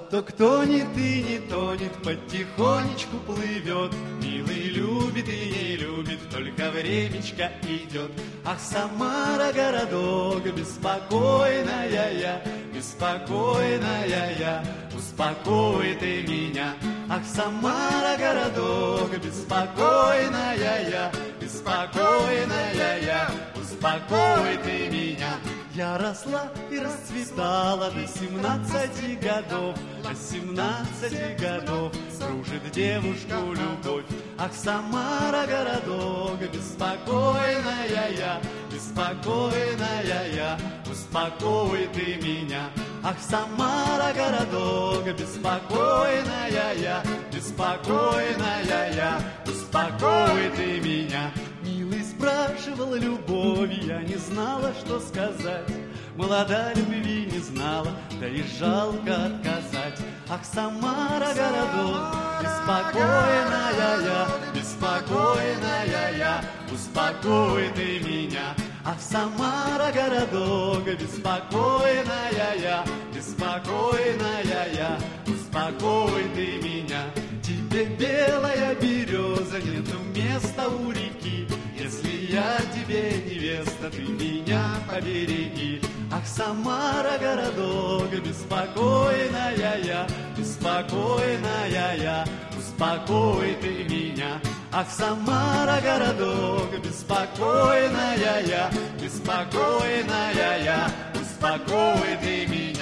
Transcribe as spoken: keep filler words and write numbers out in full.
Платок тонет и не тонет, потихонечку плывет. Милый любит и не любит, только времечко идет. Ах, Самара, городок, беспокойная я, беспокойная я, успокой ты меня. Ах, Самара, городок, беспокойная я, беспокойная я, успокой ты меня. Я росла и расцветала до семнадцати годов, до семнадцати годов кружит девушку любовь. Ах, Самара, городок, беспокойная я, беспокойная я, успокой ты меня. Ах, Самара, городок, беспокойная я, беспокойная я, успокой ты меня. Милый спрашивал любовь, я не знала, что сказать. Молода любви не знала, да и жалко отказать. Ах, Самара, городок, беспокойная я, беспокойная я, успокой ты меня. Ах, Самара, городок, беспокойная я, беспокойная я, успокой ты меня. Тебе, белая береза, нету места у реки. Если я тебе невеста, ты меня побереги. Ах, Самара, городок, беспокойная я, беспокойная я, успокой ты меня. Ах, Самара, городок, беспокойная я, беспокойная я, успокой ты меня.